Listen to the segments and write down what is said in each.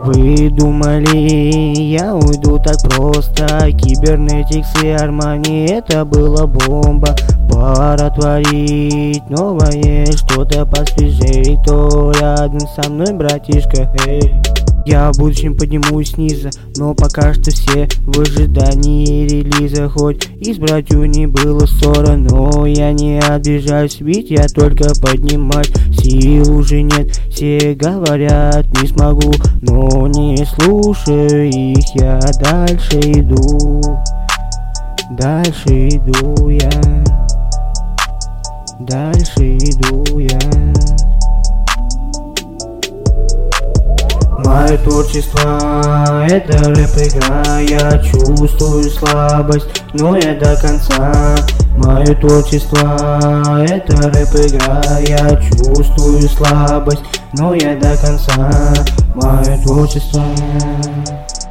Вы думали, я уйду так просто? Кибернетикс и Армани, это была бомба. Пора творить новое, что-то посвежее. Кто рядом со мной, братишка, эй? Я в будущем поднимусь снизу, но пока что все в ожидании релиза. Хоть и с братью не было ссора, но я не обижаюсь, ведь я только поднимать. Сил уже нет, все говорят не смогу, но не слушаю их, я дальше иду. Дальше иду я. Дальше иду я. Мое творчество — это рэп-игра. Я чувствую слабость, но я до конца. Мое творчество — это рэп-игра. Я чувствую слабость, но я до конца. Мое творчество.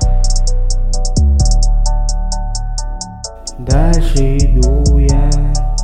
Дальше иду я.